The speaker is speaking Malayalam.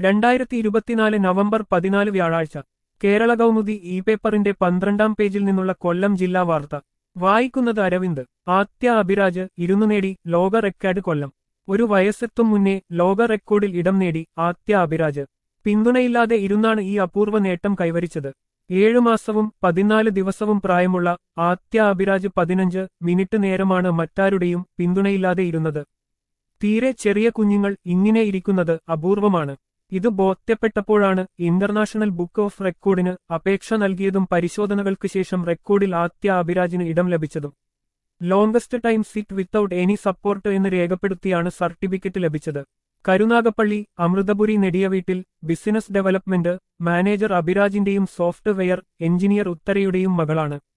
2024 നവംബർ 14 വ്യാഴാഴ്ച കേരള കൗമുദി ഇ പേപ്പറിന്റെ 12-ാം പേജിൽ നിന്നുള്ള കൊല്ലം ജില്ലാ വാർത്ത വായിക്കുന്നത് അരവിന്ദ്. ആത്യ അഭിരാജ് ഇരുന്നു നേടി ലോക റെക്കോർഡ്. കൊല്ലം. ഒരു വയസ്സെത്തും മുന്നേ ലോക റെക്കോർഡിൽ ഇടം നേടി ആത്യ അഭിരാജ്. പിന്തുണയില്ലാതെ ഇരുന്നാണ് ഈ അപൂർവ നേട്ടം കൈവരിച്ചത്. 7 മാസവും 14 ദിവസവും പ്രായമുള്ള ആത്യ അഭിരാജ് 15 മിനിറ്റ് നേരമാണ് മറ്റാരുടെയും പിന്തുണയില്ലാതെ ഇരുന്നത്. തീരെ ചെറിയ കുഞ്ഞുങ്ങൾ ഇങ്ങനെ ഇരിക്കുന്നത് അപൂർവമാണ്. ഇത് ബോധ്യപ്പെട്ടപ്പോഴാണ് ഇന്റർനാഷണൽ ബുക്ക് ഓഫ് റെക്കോർഡിന് അപേക്ഷ നൽകിയതും പരിശോധനകൾക്ക് ശേഷം റെക്കോർഡിൽ ആത്യ അഭിരാജിന് ഇടം ലഭിച്ചതും. Longest time sit without any support എന്ന് രേഖപ്പെടുത്തിയാണ് സർട്ടിഫിക്കറ്റ് ലഭിച്ചത്. കരുനാഗപ്പള്ളി അമൃതപുരി നെടിയവീട്ടിൽ ബിസിനസ് ഡെവലപ്മെന്റ് മാനേജർ അഭിരാജിന്റെയും സോഫ്റ്റ്വെയർ എഞ്ചിനീയർ ഉത്തരയുടെയും മകളാണ്.